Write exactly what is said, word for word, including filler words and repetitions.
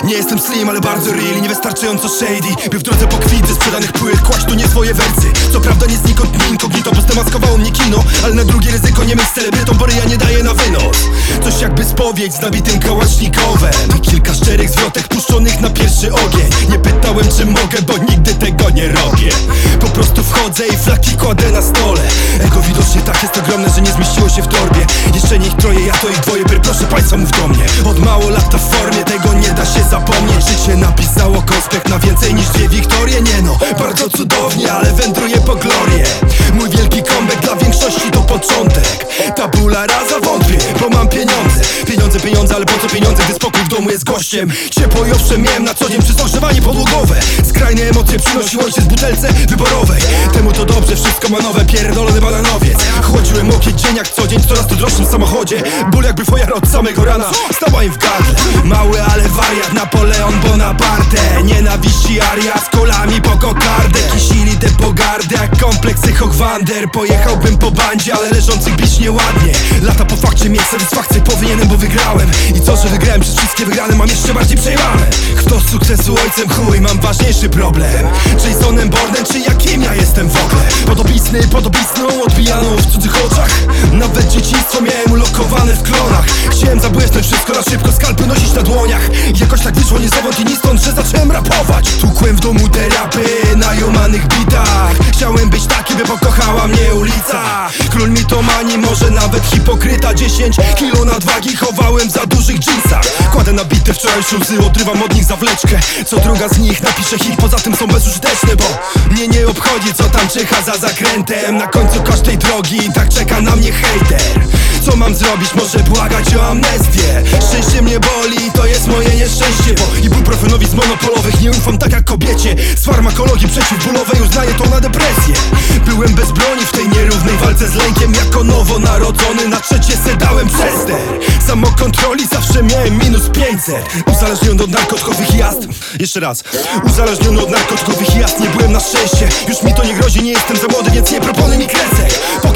Nie jestem slim, ale bardzo real i niewystarczająco shady, by w drodze po kwit ze sprzedanych płyt kłaść tu nie swoje wersy. Co prawda nie znikąd dni incognito, bo zdemaskowało mnie kino, ale na drugie ryzyko nie myśl celebrytą, bo ryja nie daje na wynos. Coś jakby spowiedź z nabitym kałasznikowem i kilka szczerych zwrotek puszczonych na pierwszy ogień. Nie pytałem czy mogę, bo nigdy tego nie robię. Po prostu wchodzę i flaki kładę na stole. Ego widocznie tak jest ogromne, że nie zmieściło się w torbie. Jeszcze niech troje, ja to ich dwoje, by proszę państwa mów do mnie. Od mało lata w formie, tego nie da się zapomnieć. Życie napisało konspekt na więcej niż dwie Wiktorie. Nie no, bardzo cudownie, ale wędruję po glorię. Mój wielki comeback dla większości to początek. Tabula rasa wątpię, bo mam pieniądze. Pieniądze, pieniądze, ale po co pieniądze, gdy spokój w domu jest gościem. Ciepło i owszem miałem na co dzień przez ogrzewanie podłogowe. Skrajne emocje przynosił ojciec w butelce wyborowej. Temu to dobrze, wszystko ma nowe, pierdolony bananowiec. Chłodziłem okieć dzień jak co dzień, coraz to droższym samochodzie. Ból jakby fojara od samego rana, stała im w gardle. Mały, ale wariat, Napoleon Bonaparte. Nienawiści aria z kolami po kokardę. Kisili te pogardy jak kompleksy Hochwander. Pojechałbym po bandzie, ale leżących bić nieładnie. Lata po fakcie mieć satysfakcję powinienem, bo wygrałem. I co, że wygrałem przez wszystkie wygrane, mam jeszcze bardziej przejmane. Kto z sukcesu ojcem, chuj, mam ważniejszy problem. Jasonem Bournem, czy jakim ja jestem w ogóle? Podobizny, podobizną odbijaną w cudzych oczach. Nawet dzieciństwo miałem ulokowane w klonach. Chciałem zabłysnąć wszystko na szybko, skalpy nosić na dłoniach. Jakoś tak wyszło nie zawodnie ni stąd, że zacząłem rapować. Tłukłem w domu te rapy na jomanych bitach. Chciałem być taki, by pokochała mnie ulica. Król mitomanii, może nawet hipokryta. Dziesięć kilo nadwagi chowałem za dużych dżinsach. Kładę na bitę wczorajsze łzy, odrywam od nich zawleczkę. Co druga z nich napisze hit, poza tym są bezużyteczne, bo mnie nie obchodzi co tam czyha za zakrętem. Na końcu każdej drogi i tak czeka na mnie hejter. Co mam zrobić? Może błagać o amnestię. Szczęście mnie boli, to jest moje nieszczęście, bo ibuprofenowi z monopolowych nie ufam tak jak kobiecie. Z farmakologii przeciwbólowej uznaję to na depresję. Byłem bez broni w tej nierównej walce z lękiem. Jako nowonarodzony na trzecie se dałem przester. Samokontroli zawsze miałem minus pięćset. Uzależniony od narkotykowych jazd. Jeszcze raz. Uzależniony od narkotykowych jazd. Nie byłem na szczęście. Już mi to nie grozi, nie jestem za młody, więc nie proponuj mi kresek.